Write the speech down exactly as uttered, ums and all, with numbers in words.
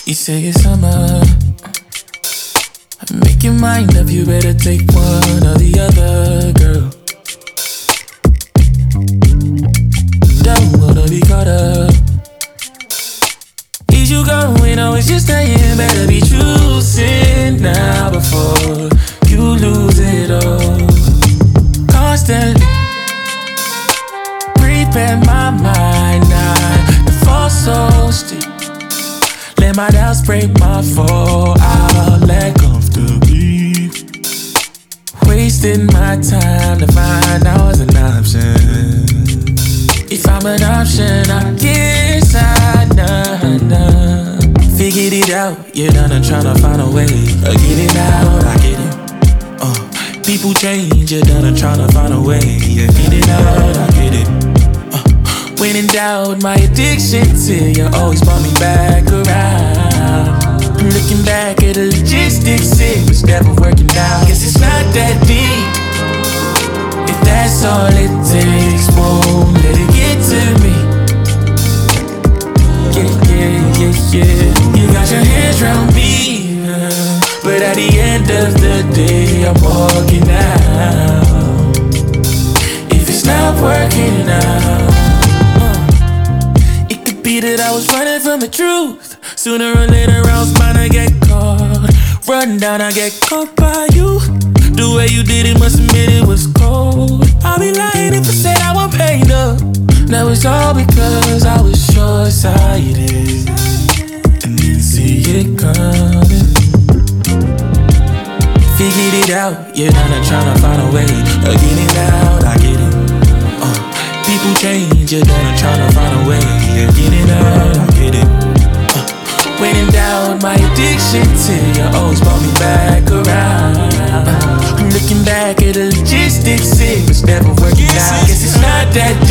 You say it's summer. Make your mind up, you better take one or the other, girl. Don't wanna be caught up. Is you going or is you staying? Better be choosing now before you lose it all. Constantly prepare my mind now to fall so steep. Let my doubts break my fall. I'll let comfortably. Wasting my time to find out as an option. If I'm an option, I guess I know, know. Figured it out, you're done and tryna find a way. I get it out, I get it. Uh, people change, you're done and tryna find a way. You get it out, I get it. When in doubt, my addiction to you always brought me back around. Looking back at the logistics, it was never working out. Guess it's not that deep. If that's all it takes, won't let it get to me. Yeah, yeah, yeah, yeah. You got your hands around me, uh, but at the end of the day, I'm walking out. If it's not working out, that I was running from the truth. Sooner or later I was bound to get caught. Run down, I get caught by you. The way you did it must admit it was cold. I'll be lying if I said I wasn't paid up. Now it's all because I was short-sighted and didn't see it coming. Figured it out, you're done and tryna find a way. I get it out, I get it. uh, People change, you're done and tryna find a way. Yeah, get it out, I get it. uh, When in doubt, my addiction to you always brought me back around. uh, Looking back at the logistics, it was never working out. Guess it's not that